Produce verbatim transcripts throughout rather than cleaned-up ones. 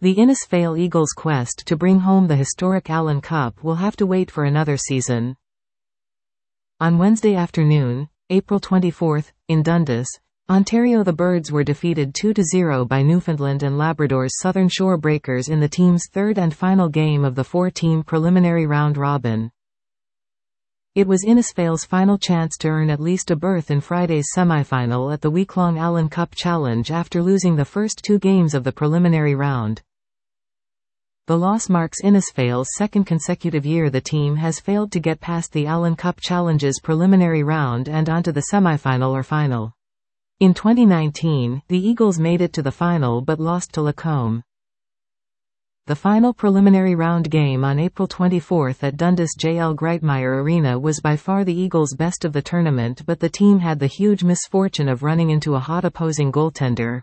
The Innisfail Eagles' quest to bring home the historic Allen Cup will have to wait for another season. On Wednesday afternoon, April twenty-fourth, in Dundas, Ontario, the Birds were defeated two to zero by Newfoundland and Labrador's Southern Shore Breakers in the team's third and final game of the four-team preliminary round robin. It was Innisfail's final chance to earn at least a berth in Friday's semifinal at the week-long Allen Cup Challenge after losing the first two games of the preliminary round. The loss marks Innisfail's second consecutive year the team has failed to get past the Allen Cup Challenge's preliminary round and onto the semifinal or final. In twenty nineteen, the Eagles made it to the final but lost to Lacombe. The final preliminary round game on April twenty-fourth at Dundas J L Greitmeyer Arena was by far the Eagles' best of the tournament, but the team had the huge misfortune of running into a hot opposing goaltender.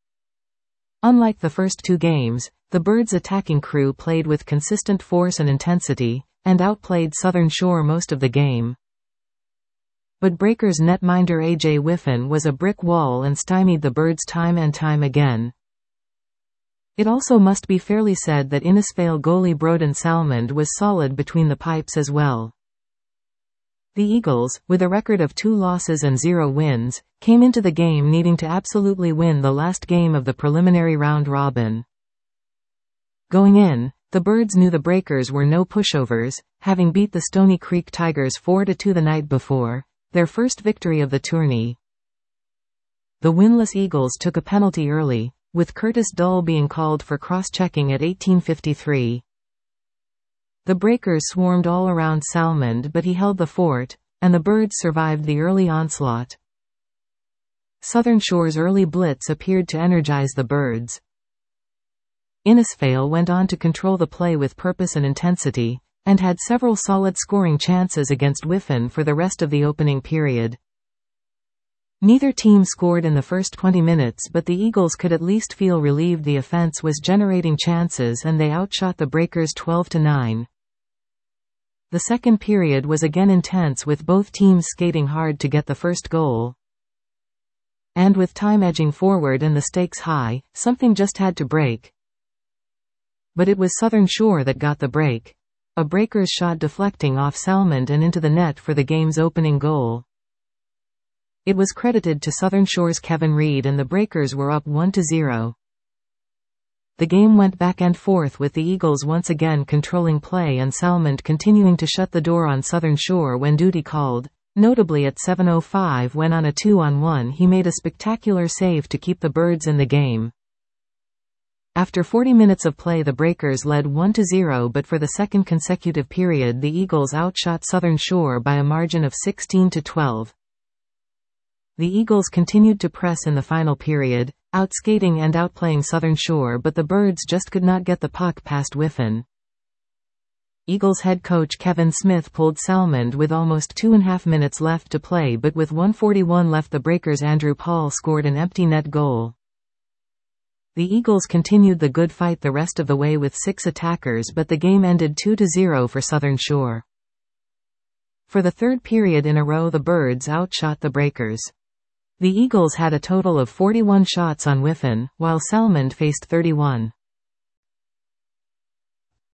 Unlike the first two games, the Birds' attacking crew played with consistent force and intensity, and outplayed Southern Shore most of the game. But Breakers netminder A J Whiffen was a brick wall and stymied the Birds time and time again. It also must be fairly said that Innisfail goalie Broden Salmond was solid between the pipes as well. The Eagles, with a record of two losses and zero wins, came into the game needing to absolutely win the last game of the preliminary round robin. Going in, the Birds knew the Breakers were no pushovers, having beat the Stony Creek Tigers four to two the night before, their first victory of the tourney. The winless Eagles took a penalty early, with Curtis Dull being called for cross-checking at eighteen fifty-three. The Breakers swarmed all around Salmond, but he held the fort, and the Birds survived the early onslaught. Southern Shore's early blitz appeared to energize the Birds. Innisfail went on to control the play with purpose and intensity, and had several solid scoring chances against Whiffen for the rest of the opening period. Neither team scored in the first twenty minutes, but the Eagles could at least feel relieved the offense was generating chances and they outshot the Breakers twelve to nine. The second period was again intense, with both teams skating hard to get the first goal. And with time edging forward and the stakes high, something just had to break. But it was Southern Shore that got the break. A Breakers shot deflecting off Salmond and into the net for the game's opening goal. It was credited to Southern Shore's Kevin Reed, and the Breakers were up one to zero. The game went back and forth, with the Eagles once again controlling play and Salmond continuing to shut the door on Southern Shore when duty called, notably at seven oh five when on a two on one he made a spectacular save to keep the Birds in the game. After forty minutes of play the Breakers led one to zero, but for the second consecutive period the Eagles outshot Southern Shore by a margin of sixteen to twelve. The Eagles continued to press in the final period, outskating and outplaying Southern Shore, but the Birds just could not get the puck past Whiffen. Eagles head coach Kevin Smith pulled Salmond with almost two and a half minutes left to play, but with one forty-one left the Breakers' Andrew Paul scored an empty net goal. The Eagles continued the good fight the rest of the way with six attackers, but the game ended two to zero for Southern Shore. For the third period in a row the Birds outshot the Breakers. The Eagles had a total of forty-one shots on Whiffen, while Salmond faced thirty-one.